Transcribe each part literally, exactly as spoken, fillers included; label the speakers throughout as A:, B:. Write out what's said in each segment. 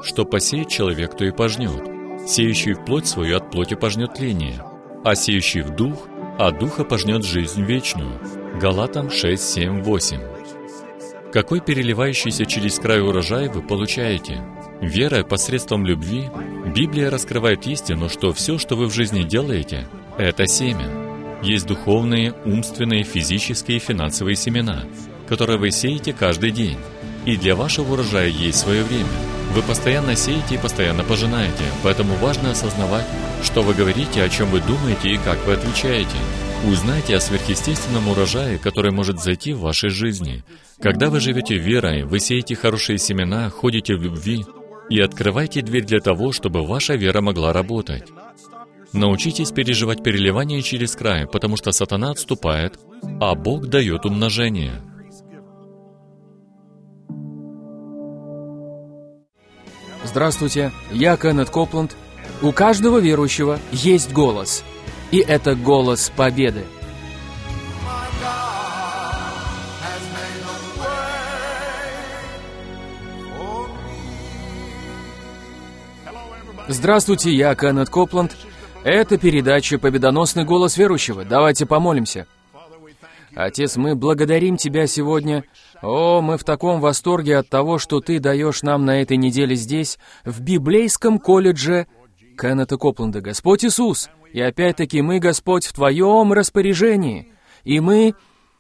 A: что посеет человек, то и пожнет. Сеющий в плоть свою от плоти пожнет тление, а сеющий в дух, от духа пожнет жизнь вечную». Галатам шесть, семь, восемь. Какой переливающийся через край урожай вы получаете? Верой посредством любви, Библия раскрывает истину, что все, что вы в жизни делаете, это семя. Есть духовные, умственные, физические и финансовые семена, которые вы сеете каждый день. И для вашего урожая есть свое время. Вы постоянно сеете и постоянно пожинаете, поэтому важно осознавать, что вы говорите, о чем вы думаете и как вы отвечаете. Узнайте о сверхъестественном урожае, который может зайти в вашей жизни. Когда вы живете верой, вы сеете хорошие семена, ходите в любви и открывайте дверь для того, чтобы ваша вера могла работать. Научитесь переживать переливание через край, потому что сатана отступает, а Бог дает умножение.
B: Здравствуйте, я Кеннет Копланд. У каждого верующего есть голос, и это голос победы. Здравствуйте, я Кеннет Копланд. Это передача «Победоносный голос верующего». Давайте помолимся. Отец, мы благодарим Тебя сегодня. О, мы в таком восторге от того, что Ты даешь нам на этой неделе здесь, в библейском колледже Кеннета Копланда. Господь Иисус, и опять-таки мы, Господь, в Твоем распоряжении. И мы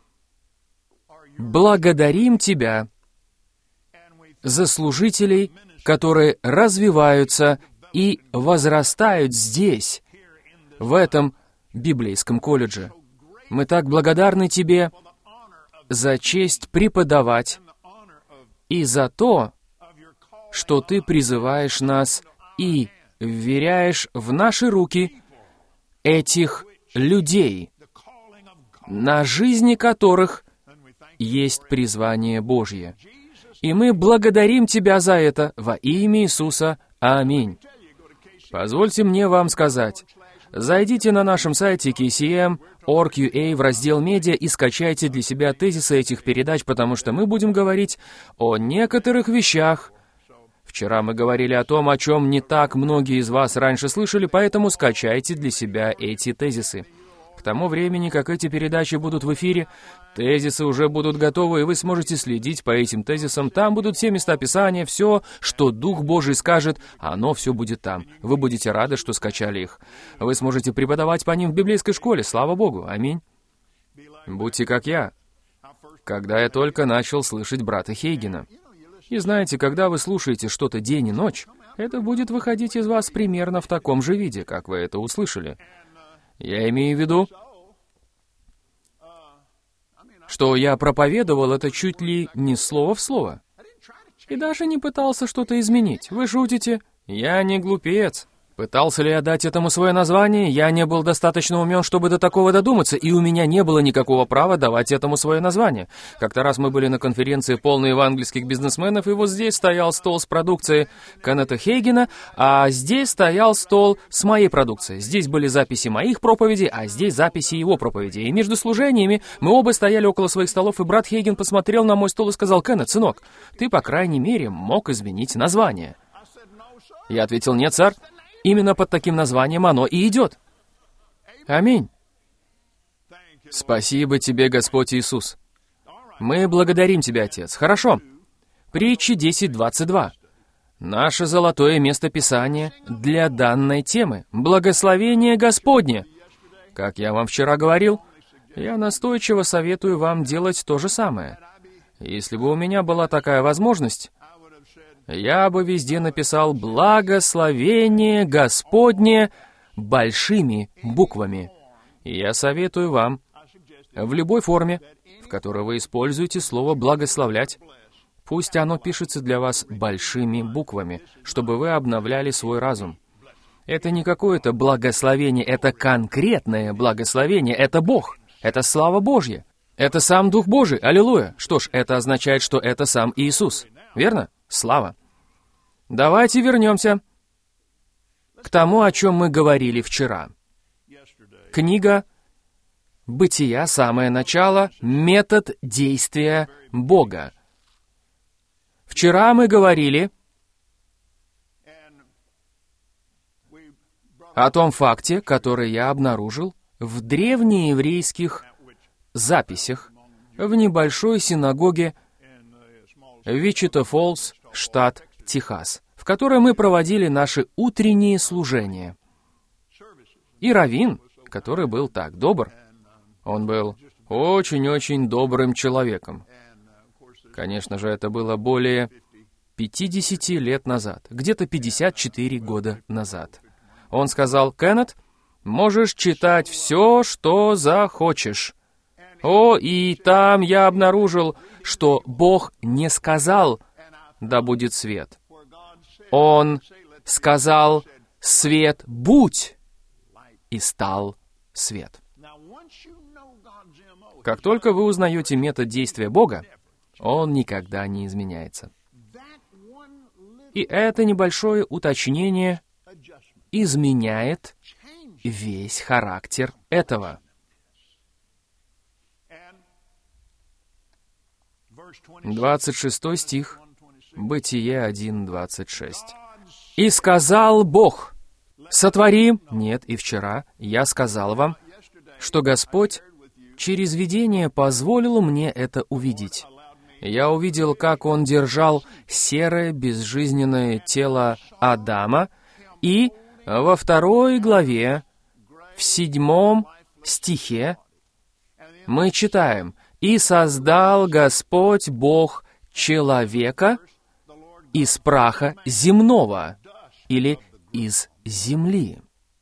B: благодарим Тебя за служителей, которые развиваются и возрастают здесь, в этом библейском колледже. Мы так благодарны Тебе за честь преподавать и за то, что Ты призываешь нас и вверяешь в наши руки этих людей, на жизни которых есть призвание Божье. И мы благодарим Тебя за это во имя Иисуса. Аминь. Позвольте мне вам сказать, зайдите на нашем сайте кей си эм точка орг точка ю а в раздел «Медиа» и скачайте для себя тезисы этих передач, потому что мы будем говорить о некоторых вещах. Вчера мы говорили о том, о чем не так многие из вас раньше слышали, поэтому скачайте для себя эти тезисы. К тому времени, как эти передачи будут в эфире, тезисы уже будут готовы, и вы сможете следить по этим тезисам. Там будут все места Писания, все, что Дух Божий скажет, оно все будет там. Вы будете рады, что скачали их. Вы сможете преподавать по ним в библейской школе, слава Богу, аминь. Будьте как я, когда я только начал слышать брата Хейгена. И знаете, когда вы слушаете что-то день и ночь, это будет выходить из вас примерно в таком же виде, как вы это услышали. Я имею в виду, что я проповедовал это чуть ли не слово в слово. И даже не пытался что-то изменить. Вы шутите? Я не глупец. Пытался ли я дать этому свое название? Я не был достаточно умен, чтобы до такого додуматься, и у меня не было никакого права давать этому свое название. Как-то раз мы были на конференции полной евангельских бизнесменов, и вот здесь стоял стол с продукцией Кеннета Хейгена, а здесь стоял стол с моей продукцией. Здесь были записи моих проповедей, а здесь записи его проповедей. И между служениями мы оба стояли около своих столов, и брат Хейген посмотрел на мой стол и сказал: «Кеннет, сынок, ты, по крайней мере, мог изменить название». Я ответил: «Нет, сэр. Именно под таким названием оно и идет». Аминь. Спасибо Тебе, Господь Иисус. Мы благодарим Тебя, Отец. Хорошо. Притчи десять двадцать два. Наше золотое место Писания для данной темы. Благословение Господне. Как я вам вчера говорил, я настойчиво советую вам делать то же самое. Если бы у меня была такая возможность, я бы везде написал «Благословение Господне» большими буквами. И я советую вам в любой форме, в которой вы используете слово «благословлять», пусть оно пишется для вас большими буквами, чтобы вы обновляли свой разум. Это не какое-то благословение, это конкретное благословение, это Бог, это слава Божья, это сам Дух Божий, аллилуйя. Что ж, это означает, что это сам Иисус, верно? Слава. Давайте вернемся к тому, о чем мы говорили вчера. Книга «Бытия», самое начало, метод действия Бога. Вчера мы говорили о том факте, который я обнаружил в древнееврейских записях в небольшой синагоге в Вичита-Фоллс, штат Техас, в которой мы проводили наши утренние служения. И раввин, который был так добр, он был очень-очень добрым человеком. Конечно же, это было более пятидесяти лет назад, где-то пятьдесят четыре года назад. Он сказал: «Кеннет, можешь читать все, что захочешь». О, и там я обнаружил, что Бог не сказал: «Да будет свет». Он сказал: «Свет будь», и стал свет. Как только вы узнаете метод действия Бога, Он никогда не изменяется. И это небольшое уточнение изменяет весь характер этого. двадцать шестой стих, Бытие один, двадцать шесть. «И сказал Бог: сотвори...» Нет, и вчера я сказал вам, что Господь через видение позволил мне это увидеть. Я увидел, как Он держал серое безжизненное тело Адама, и во второй главе, в седьмом стихе, мы читаем: «И создал Господь Бог человека из праха земного», или «из земли,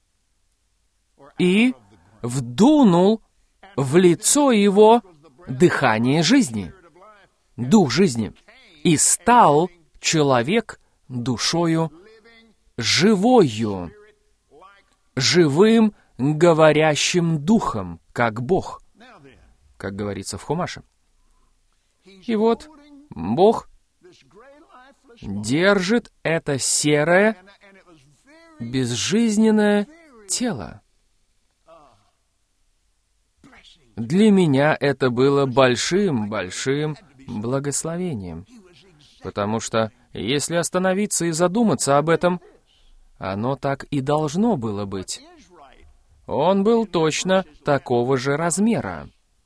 B: и вдунул в лицо его дыхание жизни», дух жизни, «и стал человек душою живою, живым говорящим духом, как Бог», как говорится в Хумаше. И вот Бог держит это серое, безжизненное тело. Для меня это было большим-большим благословением, потому что, если остановиться и задуматься об этом, оно так и должно было быть. Он был точно такого же размера.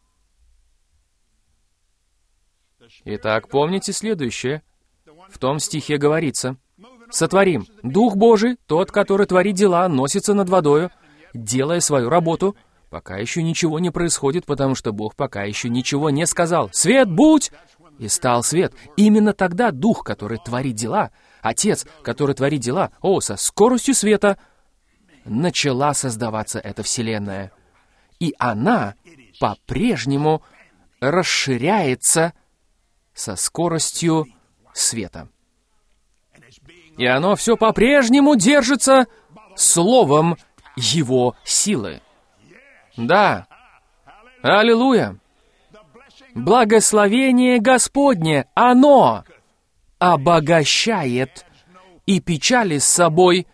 B: Итак, помните следующее. В том стихе говорится: «Сотворим. Дух Божий, тот, который творит дела, носится над водою, делая свою работу, пока еще ничего не происходит, потому что Бог пока еще ничего не сказал. Свет будь!» И стал свет. Именно тогда Дух, который творит дела, Отец, который творит дела, о, со скоростью света, начала создаваться эта Вселенная. И она по-прежнему расширяется со скоростью света. И оно все по-прежнему держится словом Его силы. Да. Аллилуйя. Благословение Господне, оно обогащает и печали с собой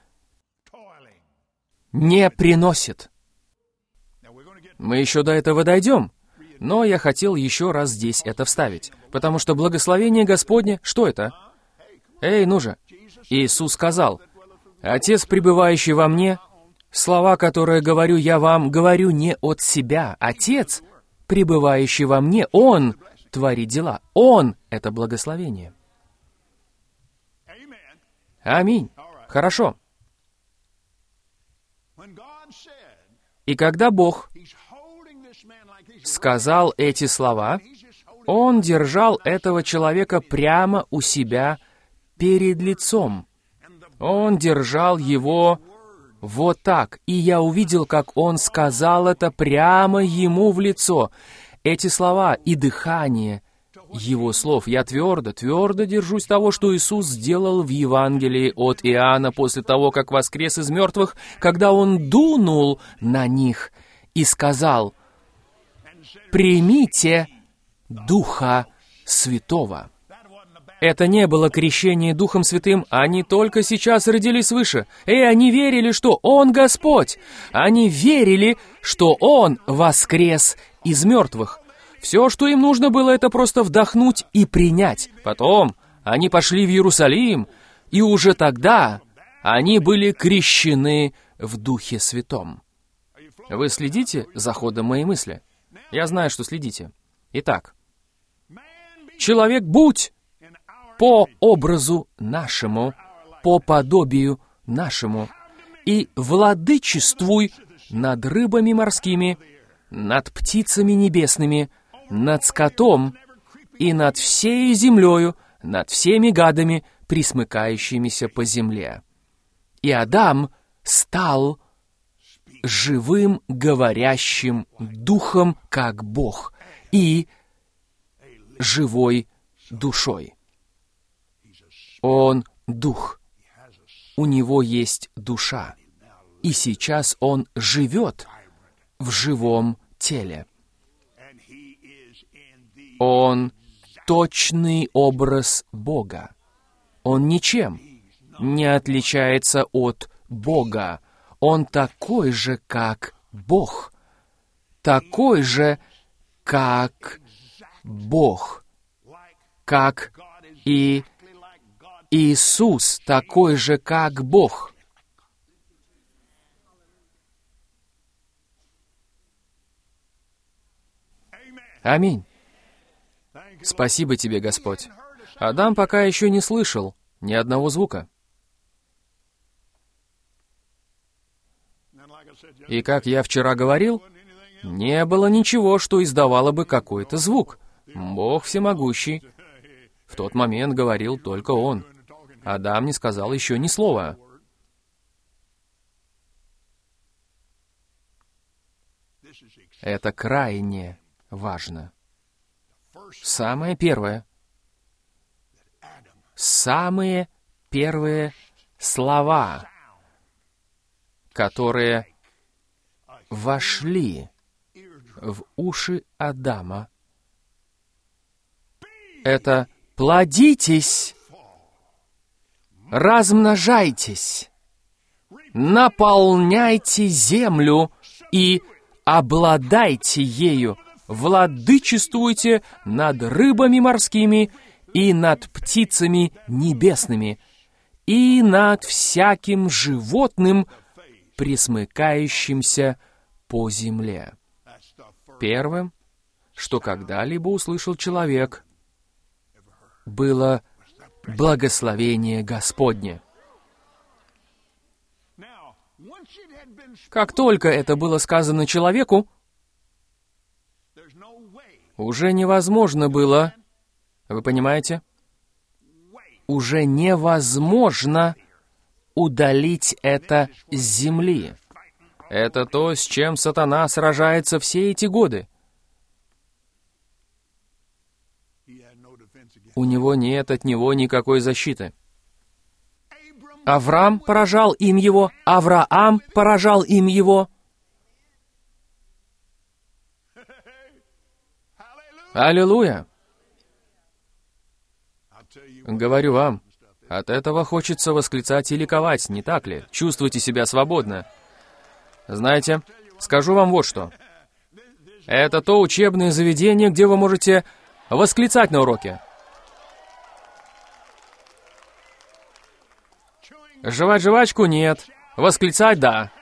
B: не приносит. Мы еще до этого дойдем, но я хотел еще раз здесь это вставить, потому что благословение Господне, что это? Эй, ну же! Иисус сказал: «Отец, пребывающий во мне, слова, которые говорю я вам, говорю не от себя. Отец, пребывающий во мне, Он творит дела. Он — это благословение». Аминь. Хорошо. И когда Бог сказал эти слова, Он держал этого человека прямо у себя перед лицом. Он держал его вот так, и я увидел, как Он сказал это прямо ему в лицо. Эти слова и дыхание Его слов. Я твердо, твердо держусь того, что Иисус сделал в Евангелии от Иоанна после того, как воскрес из мертвых, когда Он дунул на них и сказал: «Примите Духа Святого». Это не было крещение Духом Святым, они только сейчас родились свыше. И они верили, что Он Господь. Они верили, что Он воскрес из мертвых. Все, что им нужно было, это просто вдохнуть и принять. Потом они пошли в Иерусалим, и уже тогда они были крещены в Духе Святом. Вы следите за ходом моей мысли? Я знаю, что следите. Итак, человек будь по образу нашему, по подобию нашему, и владычествуй над рыбами морскими, над птицами небесными, над скотом и над всей землею, над всеми гадами, присмыкающимися по земле. И Адам стал живым говорящим духом, как Бог, и живой душой. Он дух, у него есть душа, и сейчас он живет в живом теле. Он точный образ Бога. Он ничем не отличается от Бога. Он такой же, как Бог. Такой же, как Бог. Как и Иисус, такой же, как Бог. Аминь. Спасибо тебе, Господь. Адам пока еще не слышал ни одного звука. И как я вчера говорил, не было ничего, что издавало бы какой-то звук. Бог всемогущий. В тот момент говорил только Он. Адам не сказал еще ни слова. Это крайне важно. Самое первое. Самые первые слова, которые вошли в уши Адама, это «плодитесь, размножайтесь, наполняйте землю и обладайте ею, владычествуйте над рыбами морскими и над птицами небесными, и над всяким животным, пресмыкающимся по земле». Первым, что когда-либо услышал человек, было благословение Господне. Как только это было сказано человеку, уже невозможно было, вы понимаете, уже невозможно удалить это с земли. Это то, с чем сатана сражается все эти годы. У него нет от него никакой защиты. Авраам поражал им его, Авраам поражал им его. Аллилуйя! Говорю вам, от этого хочется восклицать и ликовать, не так ли? Чувствуйте себя свободно. Знаете, скажу вам вот что. Это то учебное заведение, где вы можете восклицать на уроке. Жевать жвачку — нет. Восклицать — да.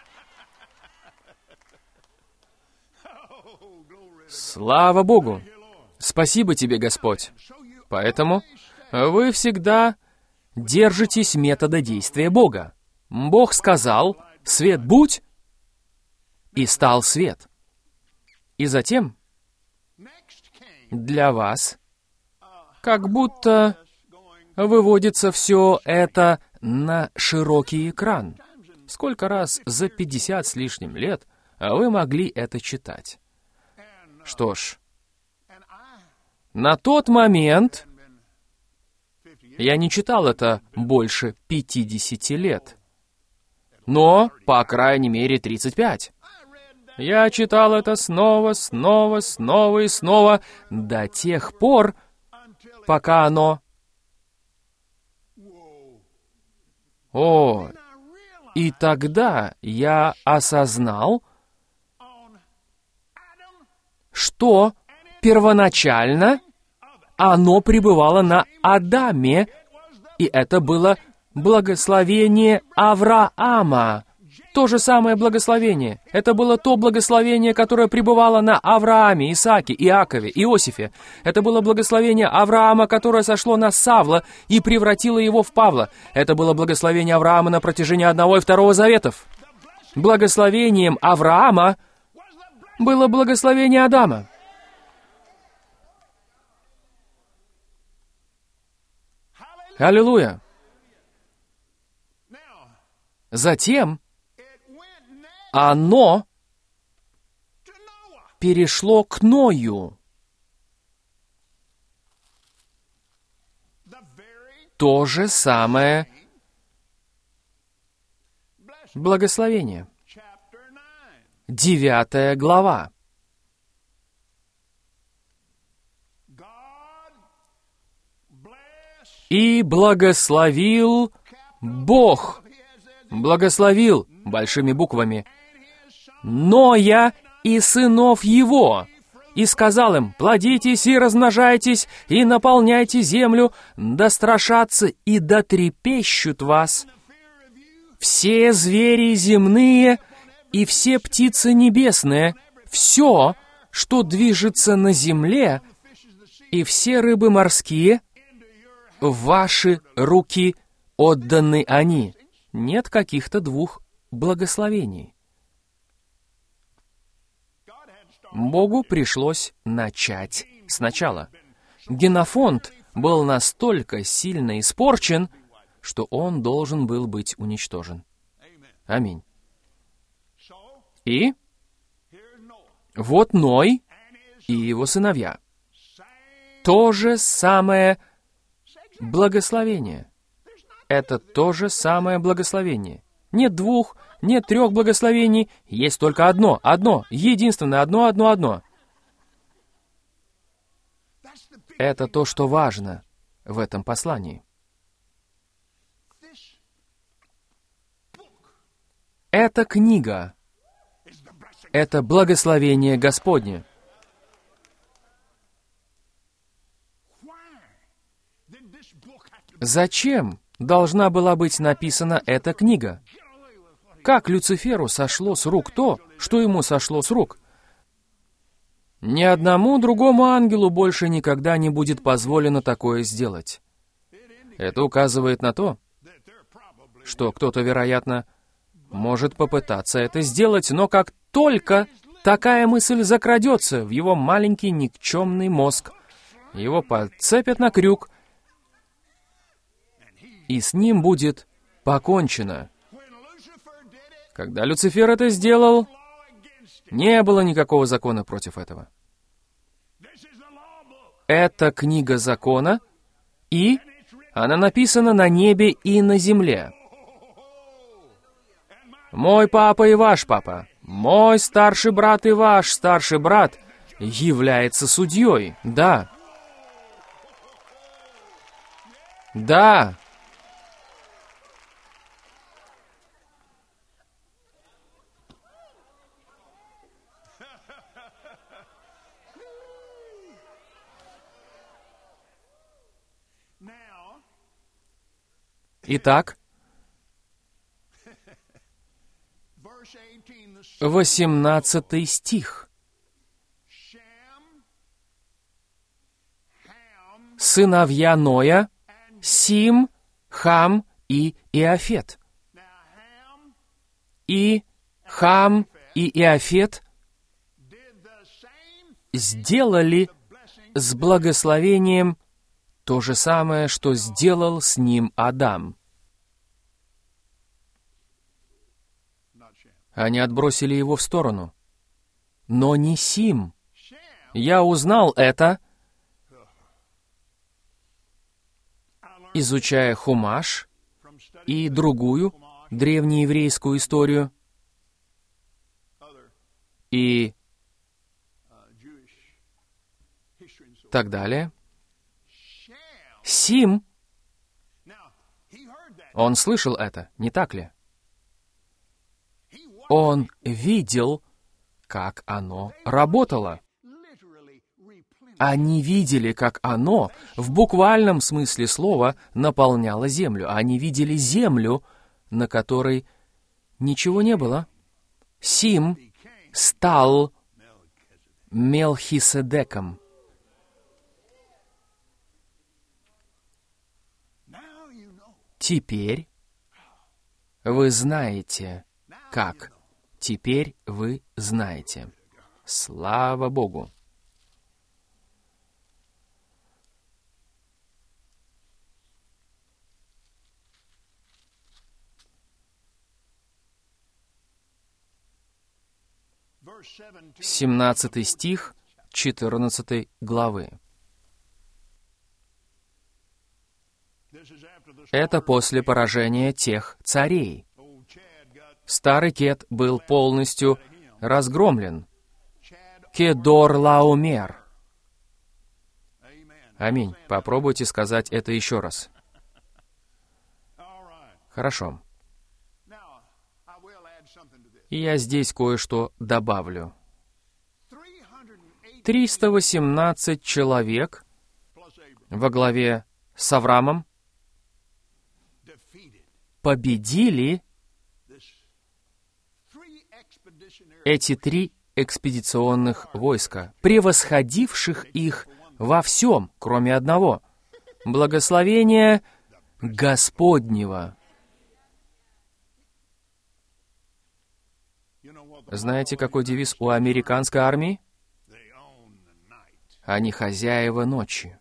B: Слава Богу! Спасибо тебе, Господь. Поэтому вы всегда держитесь метода действия Бога. Бог сказал: «Свет будь», и стал свет. И затем для вас как будто выводится все это на широкий экран. Сколько раз за пятьдесят с лишним лет вы могли это читать? Что ж, на тот момент я не читал это больше пятидесяти лет, но, по крайней мере, тридцать пять. Я читал это снова, снова, снова и снова до тех пор, пока оно... О, и тогда я осознал, что первоначально оно пребывало на Адаме, и это было благословение Авраама. то же самое благословение. Это было то благословение, которое пребывало на Аврааме, Исааке, Иакове, Иосифе. Это было благословение Авраама, которое сошло на Савла и превратило его в Павла. Это было благословение Авраама на протяжении одного и второго заветов. Благословением Авраама было благословение Адама. Аллилуйя! Затем оно перешло к Ною. То же самое благословение. Девятая глава. «И благословил Бог». Благословил большими буквами Ноя и сынов его, и сказал им: «Плодитесь и размножайтесь, и наполняйте землю, да страшатся и да трепещут вас все звери земные и все птицы небесные, все, что движется на земле, и все рыбы морские, в ваши руки отданы они». Нет каких-то двух благословений. Богу пришлось начать сначала. Генофонд был настолько сильно испорчен, что он должен был быть уничтожен. Аминь. И вот Ной и его сыновья. То же самое благословение. Это то же самое благословение. Нет двух, нет трех благословений, есть только одно, одно, единственное, одно, одно, одно. Это то, что важно в этом послании. Эта книга — это благословение Господне. Зачем должна была быть написана эта книга? Как Люциферу сошло с рук то, что ему сошло с рук? Ни одному другому ангелу больше никогда не будет позволено такое сделать. Это указывает на то, что кто-то, вероятно, может попытаться это сделать, но как только такая мысль закрадется в его маленький никчемный мозг, его подцепят на крюк, и с ним будет покончено. Когда Люцифер это сделал, не было никакого закона против этого. Это книга закона, и она написана на небе и на земле. Мой папа и ваш папа, мой старший брат и ваш старший брат является судьей. Да. Да. Итак, восемнадцатый стих. Сыновья Ноя, Сим, Хам и Иафет. И Хам и Иафет сделали с благословением то же самое, что сделал с ним Адам. Они отбросили его в сторону. Но не Сим. Я узнал это, изучая Хумаш и другую древнееврейскую историю, и так далее. Сим, он слышал это, не так ли? Он видел, как оно работало. Они видели, как оно, в буквальном смысле слова, наполняло землю. Они видели землю, на которой ничего не было. Сим стал Мелхиседеком. Теперь вы знаете, как. Теперь вы знаете. Слава Богу! семнадцатый стих четырнадцатой главы. Это после поражения тех царей. Старый Кед был полностью разгромлен. Кедор-Лаомер. Аминь. Попробуйте сказать это еще раз. Хорошо. И я здесь кое-что добавлю. триста восемнадцать человек во главе с Авраамом победили эти три экспедиционных войска, превосходивших их во всем, кроме одного — благословения Господнего. Знаете, какой девиз у американской армии? Они хозяева ночи.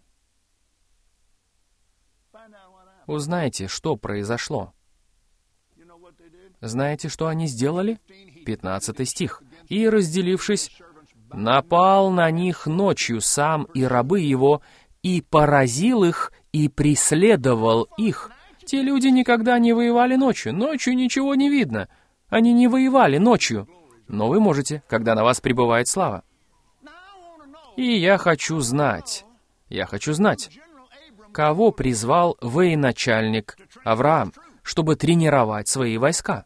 B: Узнайте, что произошло. Знаете, что они сделали? пятнадцатый стих. «И, разделившись, напал на них ночью сам и рабы его, и поразил их, и преследовал их». Те люди никогда не воевали ночью. Ночью ничего не видно. Они не воевали ночью. Но вы можете, когда на вас пребывает слава. И я хочу знать, я хочу знать, кого призвал военачальник Авраам, чтобы тренировать свои войска.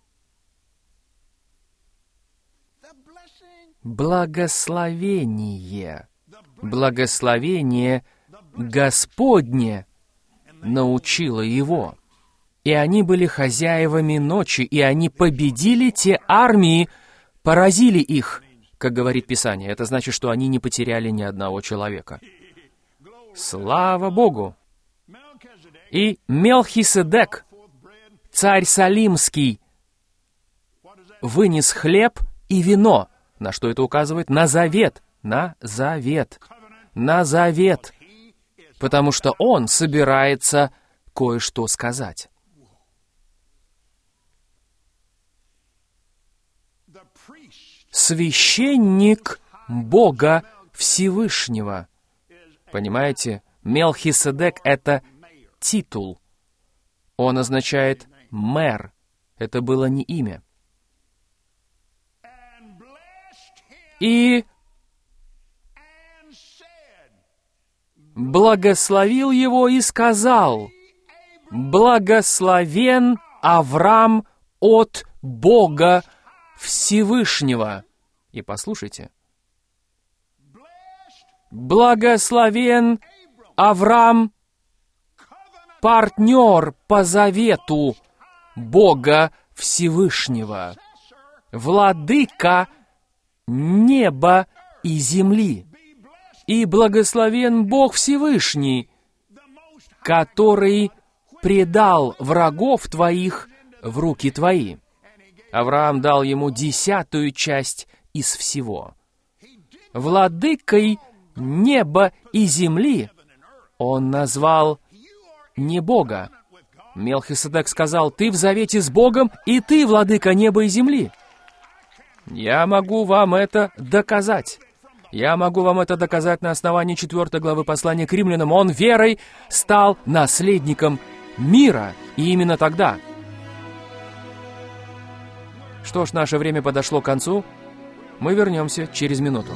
B: Благословение, благословение Господне научило его. И они были хозяевами ночи, и они победили те армии, поразили их, как говорит Писание. Это значит, что они не потеряли ни одного человека. Слава Богу! И Мелхиседек, царь Салимский, вынес хлеб и вино. На что это указывает? На завет. На завет. На завет. Потому что он собирается кое-что сказать. Священник Бога Всевышнего. Понимаете? Мелхиседек — это титул. Он означает «мэр». Это было не имя. И благословил его и сказал: «Благословен Авраам от Бога Всевышнего». И послушайте. «Благословен Авраам, партнер по завету Бога Всевышнего, владыка неба и земли. И благословен Бог Всевышний, который предал врагов твоих в руки твои». Авраам дал ему десятую часть из всего. Владыкой неба и земли он назвал не Бога. Мелхиседек сказал: «Ты в завете с Богом, и ты владыка неба и земли». Я могу вам это доказать. Я могу вам это доказать на основании четвёртой главы послания к римлянам. Он верой стал наследником мира. И именно тогда. Что ж, наше время подошло к концу. Мы вернемся через минуту.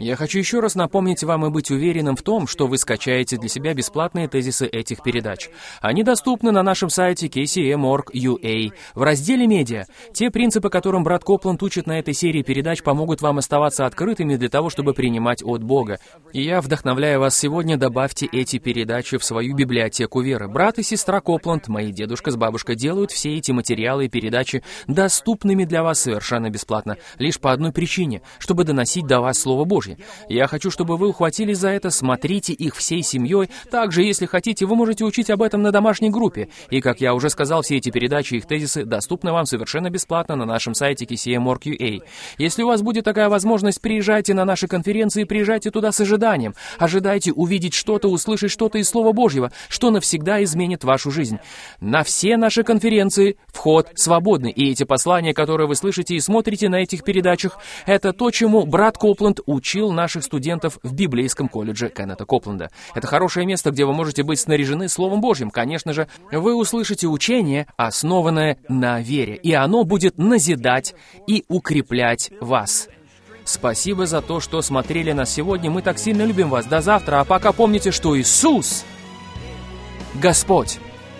B: Я хочу еще раз напомнить вам и быть уверенным в том, что вы скачаете для себя бесплатные тезисы этих передач. Они доступны на нашем сайте кей си эм точка орг точка ю эй в разделе «Медиа». Те принципы, которым брат Копланд учит на этой серии передач, помогут вам оставаться открытыми для того, чтобы принимать от Бога. И я вдохновляю вас сегодня, добавьте эти передачи в свою библиотеку веры. Брат и сестра Копланд, мои дедушка с бабушкой, делают все эти материалы и передачи доступными для вас совершенно бесплатно, лишь по одной причине, чтобы доносить до вас Слово Божье. Я хочу, чтобы вы ухватились за это, смотрите их всей семьей. Также, если хотите, вы можете учить об этом на домашней группе. И, как я уже сказал, все эти передачи и их тезисы доступны вам совершенно бесплатно на нашем сайте кей си эм точка орг точка ю эй. Если у вас будет такая возможность, приезжайте на наши конференции, приезжайте туда с ожиданием. Ожидайте увидеть что-то, услышать что-то из Слова Божьего, что навсегда изменит вашу жизнь. На все наши конференции вход свободный. И эти послания, которые вы слышите и смотрите на этих передачах, это то, чему брат Копланд учил наших студентов в библейском колледже Кеннета Копланда. Это хорошее место, где вы можете быть снаряжены Словом Божьим. Конечно же, вы услышите учение, основанное на вере, и оно будет назидать и укреплять вас. Спасибо за то, что смотрели нас сегодня. Мы так сильно любим вас. До завтра. А пока помните, что Иисус — Господь.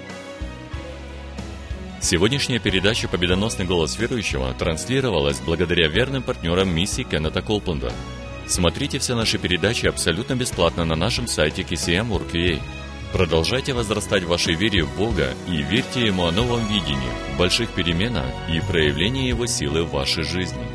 A: Сегодняшняя передача «Победоносный голос верующего» транслировалась благодаря верным партнерам миссии Кеннета Копланда. Смотрите все наши передачи абсолютно бесплатно на нашем сайте кей си эм точка орг точка ю эй. Продолжайте возрастать в вашей вере в Бога и верьте Ему о новом видении, больших переменах и проявлении Его силы в вашей жизни.